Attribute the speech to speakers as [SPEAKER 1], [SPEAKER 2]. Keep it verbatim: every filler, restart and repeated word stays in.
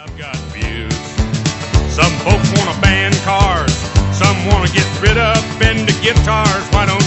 [SPEAKER 1] I've got views. Some folks want to ban cars. Some want to get rid of Fender guitars. Why don't